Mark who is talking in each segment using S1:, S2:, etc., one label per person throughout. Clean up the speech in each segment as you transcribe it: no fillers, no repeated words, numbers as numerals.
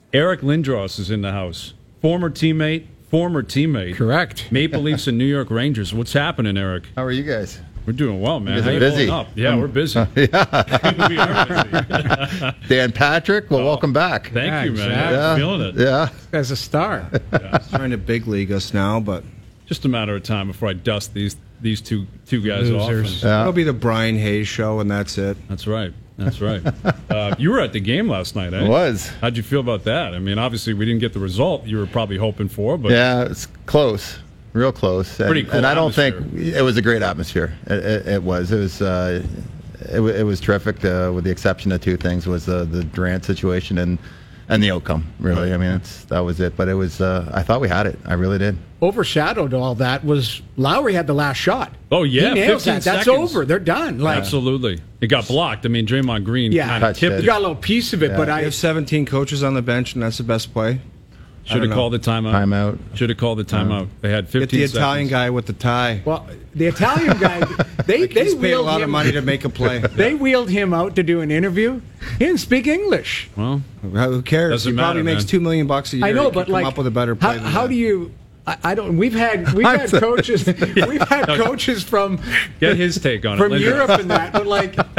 S1: Eric Lindros is in the house. Former teammate.
S2: Correct.
S1: Maple Leafs and New York Rangers. What's happening, Eric?
S3: How are you guys?
S1: We're doing well, man.
S3: You guys
S1: How
S3: are
S1: you
S3: busy.
S1: holding up? Yeah, we're busy.
S3: Yeah.
S1: We are busy.
S3: Dan Patrick, well, welcome back.
S1: Thank you, man.
S2: exactly.
S1: I'm feeling it.
S3: Yeah.
S2: This guy's a star.
S4: Trying to big league us now, but
S1: Just a matter of time before I dust these two guys off.
S2: Losers.
S1: and-
S3: Yeah.
S4: it'll be the Brian Hayes show, and that's it.
S1: That's right. That's right. You were at the game last night, eh?
S3: It was.
S1: How'd you feel about that? I mean, obviously we didn't get the result you were probably hoping for, but
S3: Yeah, it's close. Real close. And,
S1: Pretty cool
S3: and I don't think
S1: atmosphere.
S3: it was a great atmosphere. It was. It was terrific. With the exception of two things, was the Durant situation and the outcome. Really, I mean, that was it. But it was. I thought we had it. I really did.
S2: Overshadowed all that was Lowry had the last shot.
S1: Oh, yeah,
S2: he nails
S1: 15
S2: that. That's
S1: seconds.
S2: over. They're done. Like,
S1: absolutely. It got blocked. I mean, Draymond Green
S2: Yeah.
S1: kind of
S3: Touched
S1: tipped
S3: it.
S1: it.
S2: you got a little piece of it,
S3: Yeah.
S2: but
S4: We
S2: I
S4: have 17 coaches on the bench, and that's the best play.
S1: Should have called the timeout.
S3: Timeout.
S1: Should have called the timeout. They had 15
S4: Get the Italian
S1: seconds.
S4: guy with the tie.
S2: well, the Italian guy they
S4: He's paid a
S2: wheeled
S4: lot of
S2: him.
S4: money to make a play.
S2: They wheeled him out to do an interview. He didn't speak English.
S1: Well,
S4: Who cares?
S1: Doesn't
S4: He probably
S1: matter,
S4: makes
S1: man.
S4: $2 million a year.
S2: I know,
S4: He
S2: but
S4: can
S2: like,
S4: come up with a better play. than
S2: how
S4: that.
S2: do you? I don't. We've had coaches. We've had coaches from
S1: get his take on it.
S2: from
S1: Linda.
S2: Europe and that, but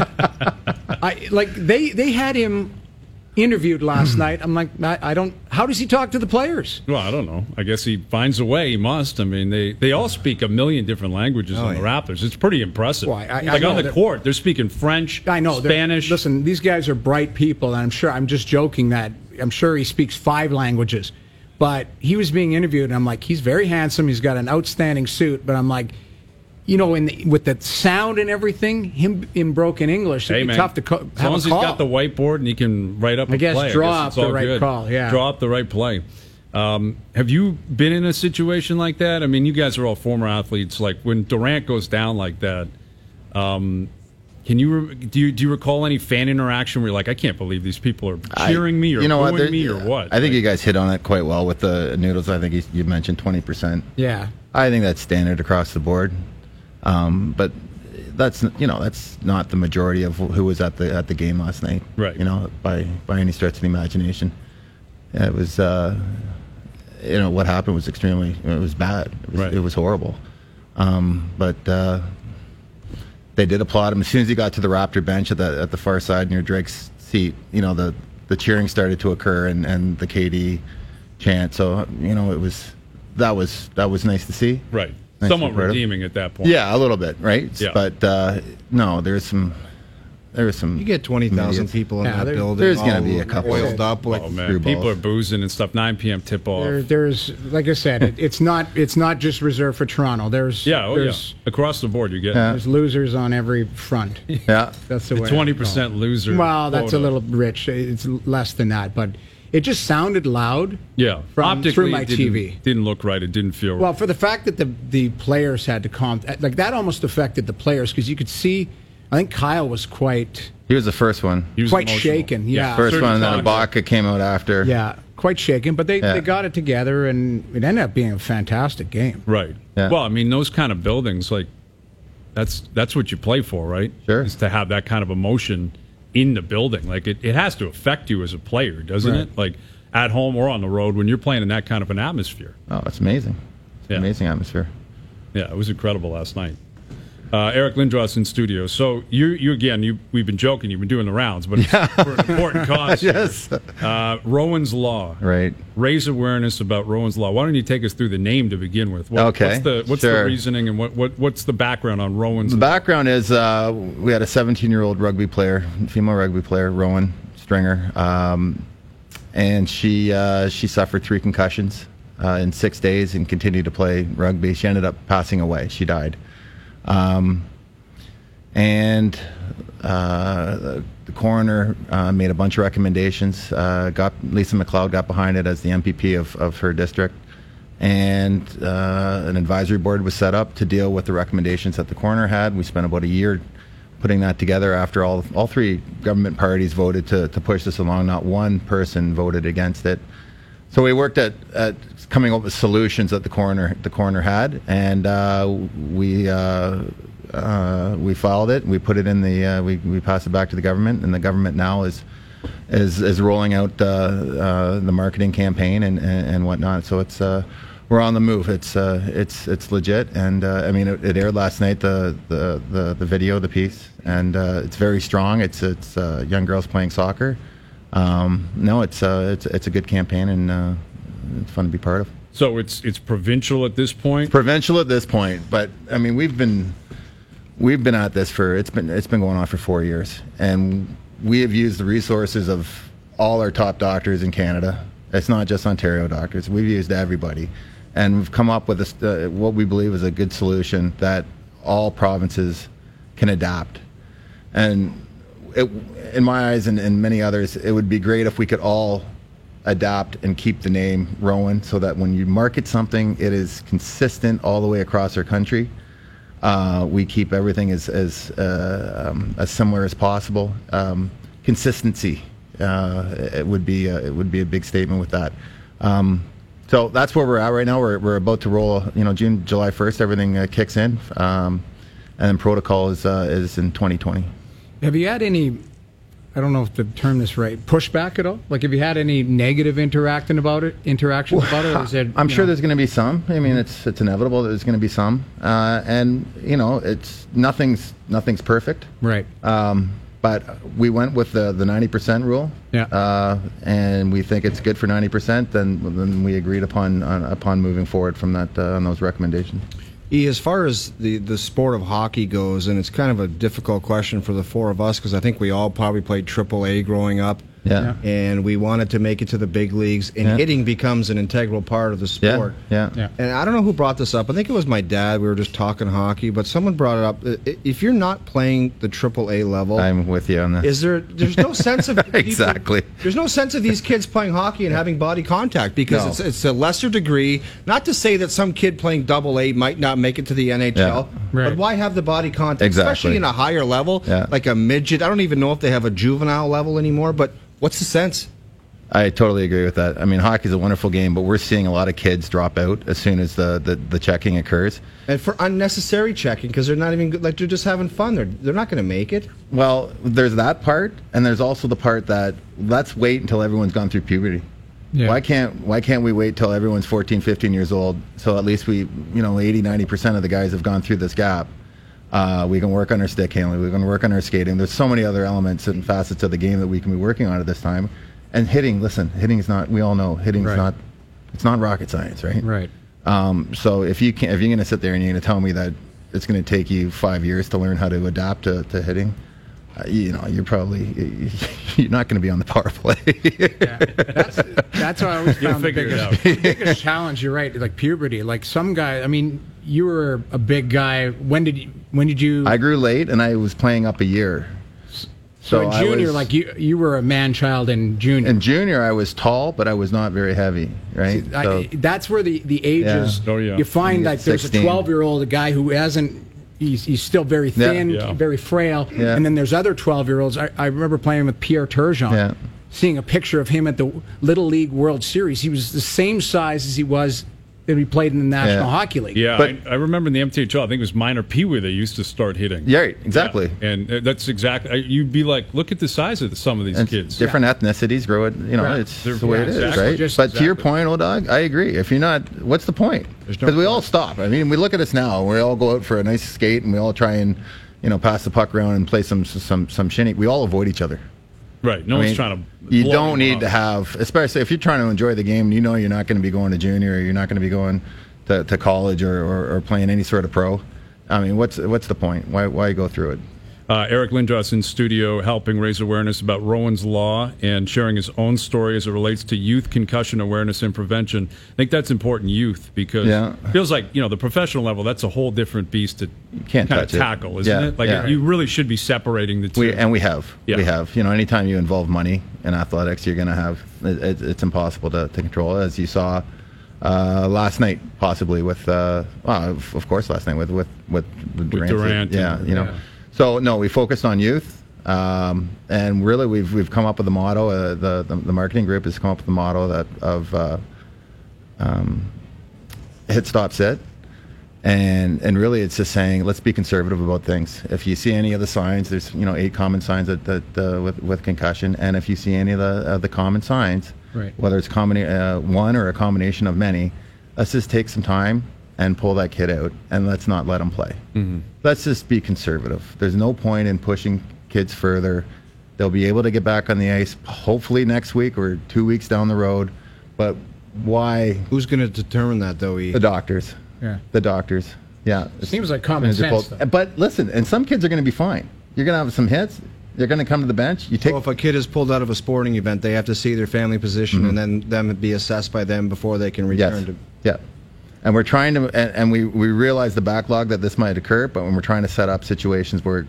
S2: they had him interviewed last night. I'm like, I don't. How does he talk to the players?
S1: Well, I don't know. I guess he finds a way. He must. I mean, they all speak a million different languages on the
S4: yeah.
S1: Raptors. It's pretty impressive.
S2: Well, I
S1: like
S2: know
S1: on the
S2: that-
S1: court, they're speaking French,
S2: I know. they're-
S1: Spanish.
S2: Listen, these guys are bright people, and I'm just joking that I'm sure he speaks 5 languages. But he was being interviewed, and I'm like, he's very handsome. He's got an outstanding suit. But I'm like, with the sound and everything, him in broken English, it'd be
S1: man.
S2: tough to
S1: As
S2: have
S1: long
S2: a
S1: as he's
S2: call.
S1: got the whiteboard and he can write up a
S2: guess
S1: play.
S2: draw
S1: it's
S2: up the
S1: all
S2: right
S1: good.
S2: call, yeah.
S1: Draw up the right play. Have you been in a situation like that? I mean, you guys are all former athletes. Like when Durant goes down like that, do you recall any fan interaction where you're like, I can't believe these people are cheering me or booing me or what?
S3: I think you guys hit on it quite well with the Noodles. I think you mentioned 20%.
S2: Yeah.
S3: I think that's standard across the board. But that's not the majority of who was at the game last night.
S1: Right.
S3: By any stretch of the imagination. It was what happened was it was bad. It was horrible. But they did applaud him as soon as he got to the Raptor bench at the far side near Drake's seat. The cheering started to occur and the KD chant. So that was nice to see.
S1: Right.
S3: Nice
S1: Somewhat
S3: to be part of.
S1: redeeming at that point.
S3: Yeah, a little bit, right?
S1: Yeah.
S3: But no, there was some.
S4: You get 20,000
S3: idiots.
S4: people in
S2: Yeah,
S4: that
S2: there-
S4: building.
S3: there's gonna
S4: all
S3: be a couple.
S4: oiled up with
S1: Oh man,
S3: Screwballs.
S1: people are boozing and stuff. 9 p.m. tip off.
S2: There's like I said, it's not just reserved for Toronto. There's
S1: Across the board, you get
S2: there's losers on every front.
S3: Yeah.
S2: That's the
S1: the
S2: way.
S1: 20% loser.
S2: Well, that's a
S1: quota.
S2: little rich. It's less than that, but it just sounded loud.
S1: Yeah,
S2: from
S1: optically
S2: through my
S1: it didn't,
S2: TV.
S1: didn't look right. It didn't feel
S2: Well,
S1: right.
S2: for the fact that the players had to like that almost affected the players because you could see. I think Kyle was quite
S3: He was the first one.
S1: He was
S2: quite
S1: emotional.
S2: shaken. Yeah.
S3: First
S1: certain
S3: one, and then
S1: times.
S3: Ibaka came out after.
S2: yeah, quite shaken. But they
S3: Yeah.
S2: got it together, and it ended up being a fantastic game.
S1: Right.
S3: Yeah.
S1: Well, I mean, those kind of buildings, like that's what you play for, right?
S3: Sure.
S1: Is to have that kind of emotion in the building. Like it has to affect you as a player, doesn't
S2: Right.
S1: it? Like at home or on the road when you're playing in that kind of an atmosphere.
S3: Oh, it's amazing. It's
S1: Yeah.
S3: an amazing atmosphere.
S1: Yeah, it was incredible last night. Eric Lindros in studio. So we've been joking. You've been doing the rounds, but it's for an important cause.
S3: Yes.
S1: Rowan's Law.
S3: Right.
S1: Raise awareness about Rowan's Law. Why don't you take us through the name to begin with?
S3: Okay,
S1: What's the
S3: sure.
S1: reasoning and what's the background on Rowan's
S3: The
S1: Law?
S3: background is we had a 17-year-old rugby player, female rugby player, Rowan Stringer, and she suffered 3 concussions in 6 days and continued to play rugby. She ended up passing away. She died. The coroner made a bunch of recommendations. Lisa McLeod got behind it as the MPP of her district, and an advisory board was set up to deal with the recommendations that the coroner had. We spent about a year putting that together after all 3 government parties voted to push this along. Not one person voted against it. So we worked at coming up with solutions that the coroner had, and we filed it. We put it in we passed it back to the government, and the government now is is rolling out the marketing campaign and whatnot. So it's we're on the move. It's legit, and I mean it aired last night, the video, the piece, and it's very strong. It's young girls playing soccer. No, it's a good campaign, and it's fun to be part of.
S1: So it's provincial at this point.
S3: It's provincial at this point, but I mean we've been at this for it's been going on for 4 years, and we have used the resources of all our top doctors in Canada. It's not just Ontario doctors. We've used everybody, and we've come up with what we believe is a good solution that all provinces can adapt. And in my eyes and many others, it would be great if we could all adapt and keep the name Rowan, so that when you market something, it is consistent all the way across our country. We keep everything as similar as possible. Consistency, it would be a big statement with that. So that's where we're at right now. We're about to roll. July 1st, everything kicks in, and then protocol is in 2020.
S2: Have you had any, I don't know if the term is right, pushback at all? Like, have you had any negative interaction about it? Or is it,
S3: I'm sure there's going to be some. I mean, it's inevitable that there's going to be some, and it's nothing's perfect.
S2: Right.
S3: But we went with the 90% rule.
S2: Yeah.
S3: And we think it's good for 90%. Then we agreed upon moving forward from that on those recommendations.
S4: As far as the sport of hockey goes, and it's kind of a difficult question for the four of us because I think we all probably played AAA growing up.
S3: Yeah.
S4: And we wanted to make it to the big leagues, and hitting becomes an integral part of the sport.
S3: Yeah.
S4: And I don't know who brought this up. I think it was my dad. We were just talking hockey, but someone brought it up. If you're not playing the AAA level,
S3: I'm with you on that.
S4: There's no sense of
S3: exactly.
S4: There's no sense of these kids playing hockey and having body contact because it's a lesser degree. Not to say that some kid playing AA might not make it to the NHL, but why have the body contact, especially in a higher level, like a midget? I don't even know if they have a juvenile level anymore, but what's the sense?
S3: I totally agree with that. I mean, hockey's a wonderful game, but we're seeing a lot of kids drop out as soon as the checking occurs.
S4: And for unnecessary checking, because they're not even good, like they're just having fun. They're not going to make it.
S3: Well, there's that part, and there's also the part that let's wait until everyone's gone through puberty. Yeah. Why can't we wait till everyone's 14, 15 years old, so at least we, 80, 90% of the guys have gone through this gap. We can work on our stick handling. We can work on our skating. There's so many other elements and facets of the game that we can be working on at this time. And hitting is not. We all know hitting's not. It's not rocket science, right?
S2: Right.
S3: So if you're going to sit there and you're going to tell me that it's going to take you 5 years to learn how to adapt to hitting, you're not going to be on the power play.
S2: That's what I always found the biggest challenge. You're right, like puberty. Like some guy. I mean, you were a big guy. When did you?
S3: I grew late, and I was playing up a year.
S2: So in junior, you were a man child in junior.
S3: In junior, I was tall, but I was not very heavy, right?
S2: That's where the ages. Yeah. You find like there's 16. A 12-year-old, a guy who hasn't. He's still very thin, very frail, and then there's other 12-year-olds. I remember playing with Pierre Turgeon, seeing a picture of him at the Little League World Series. He was the same size as he was that he played in the National Hockey League.
S1: Yeah, but I remember in the MTHL, I think it was minor Pee-wee they used to start hitting.
S3: Yeah, exactly.
S1: Yeah. And that's exactly, you'd be like, look at the size of some of these kids.
S3: Different ethnicities grow it, it's the way it is, right? But to your point, old dog, I agree. If you're not, what's the point? Because we all stop. I mean, we look at us now, we all go out for a nice skate, and we all try and, pass the puck around and play some shinny. We all avoid each other.
S1: Right. No one's trying to.
S3: You don't need to have, especially if you're trying to enjoy the game. You're not going to be going to junior, or you're not going to be going to college or playing any sort of pro. I mean, what's the point? Why go through it?
S1: Eric Lindros in studio helping raise awareness about Rowan's Law and sharing his own story as it relates to youth concussion awareness and prevention. I think that's important, youth, because it feels like, the professional level, that's a whole different beast to kind of tackle, isn't it? Like you really should be separating the two.
S3: We have. We have. Anytime you involve money in athletics, you're going to have, it's impossible to control, as you saw last night, possibly with, of course, last night with Durant. So no, we focused on youth, and really we've come up with the motto. The marketing group has come up with the motto of hit, stop, sit, And really, it's just saying, let's be conservative about things. If you see any of the signs, there's 8 common signs with concussion, and if you see any of the common signs,
S2: right,
S3: whether it's one or a combination of many, let's just take some time and pull that kid out, and let's not let him play. Mm-hmm. Let's just be conservative. There's no point in pushing kids further. They'll be able to get back on the ice hopefully next week or 2 weeks down the road. But why?
S4: Who's going to determine that, though?
S3: The doctors.
S2: Yeah.
S3: The doctors. Yeah.
S2: It seems like common sense.
S3: But listen, and some kids are going to be fine. You're going to have some hits. They're going to come to the bench.
S4: So if a kid is pulled out of a sporting event, they have to see their family position, mm-hmm, and then them be assessed by them before they can return to.
S3: Yeah. And we're trying to, and we realize the backlog that this might occur, but when we're trying to set up situations where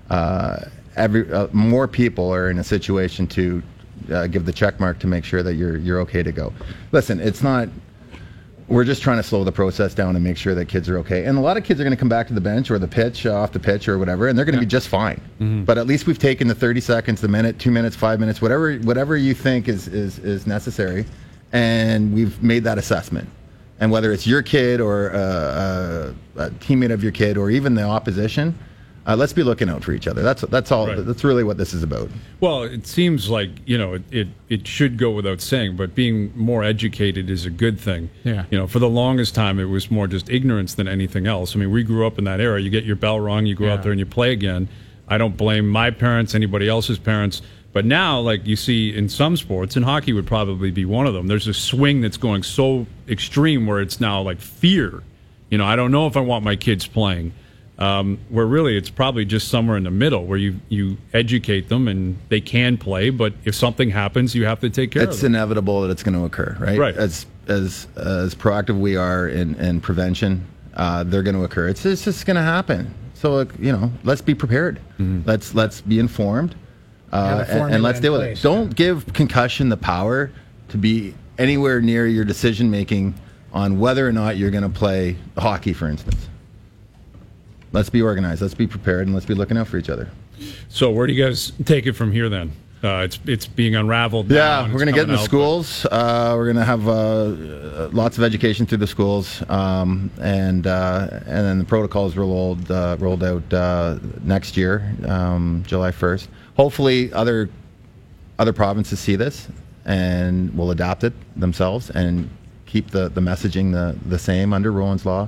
S3: more people are in a situation to give the check mark to make sure that you're okay to go. Listen, it's not. We're just trying to slow the process down and make sure that kids are okay. And a lot of kids are going to come back to the bench or the pitch, off the pitch or whatever, and they're going to be just fine. Mm-hmm. But at least we've taken the 30 seconds, the minute, 2 minutes, 5 minutes, whatever you think is necessary, and we've made that assessment. And whether it's your kid or a teammate of your kid or even the opposition, let's be looking out for each other. That's all. Right. That's really what this is about.
S1: Well, it seems like it should go without saying, but being more educated is a good thing.
S2: Yeah.
S1: For the longest time, it was more just ignorance than anything else. I mean, we grew up in that era. You get your bell rung, you go out there and you play again. I don't blame my parents, anybody else's parents. But now, like you see in some sports, and hockey would probably be one of them, there's a swing that's going so extreme where it's now like fear. I don't know if I want my kids playing. Where really it's probably just somewhere in the middle where you educate them and they can play, but if something happens, you have to take care of it.
S3: It's inevitable that it's going to occur, right?
S1: Right.
S3: As proactive we are in prevention, they're going to occur. It's just going to happen. So let's be prepared. Mm-hmm. Let's be informed, and let's deal with it. Don't give concussion the power to be anywhere near your decision making on whether or not you're going to play hockey, for instance. Let's be organized. Let's be prepared, and let's be looking out for each other.
S1: So, where do you guys take it from here? Then it's being unraveled.
S3: Yeah, we're going to get in the schools. We're going to have lots of education through the schools, and then the protocols rolled out next year, July 1st. Hopefully, other provinces see this and will adapt it themselves and keep the messaging the same under Rowan's Law.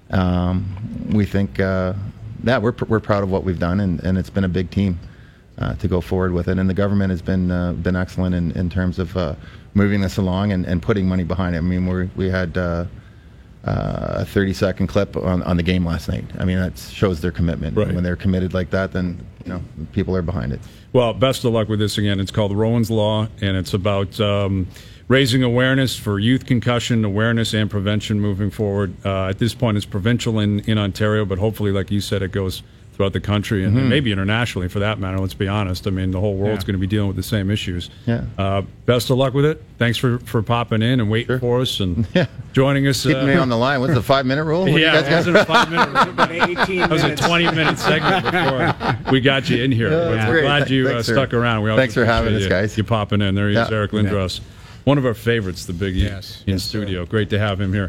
S3: We think we're proud of what we've done, and it's been a big team to go forward with it. And the government has been excellent in terms of moving this along and putting money behind it. I mean, we had a 30-second clip on the game last night. I mean, that shows their commitment.
S1: Right.
S3: When they're committed like that, then people are behind it.
S1: Well, best of luck with this again. It's called Rowan's Law, and it's about raising awareness for youth concussion awareness and prevention moving forward. At this point, it's provincial in Ontario, but hopefully, like you said, it goes throughout the country and maybe internationally for that matter. Let's be honest. I mean, the whole world's going to be dealing with the same issues.
S3: Yeah.
S1: Best of luck with it. Thanks for popping in and waiting for us and joining us.
S3: Keeping me on the line. What's the 5-minute rule? What
S1: it wasn't a 5-minute rule.
S2: About 18
S1: That was a 20-minute segment before we got you in here. We're glad you stuck around.
S3: Thanks for having us, guys.
S1: You popping in. There he is, Eric Lindros. One of our favorites, the Big E in studio. Great to have him here.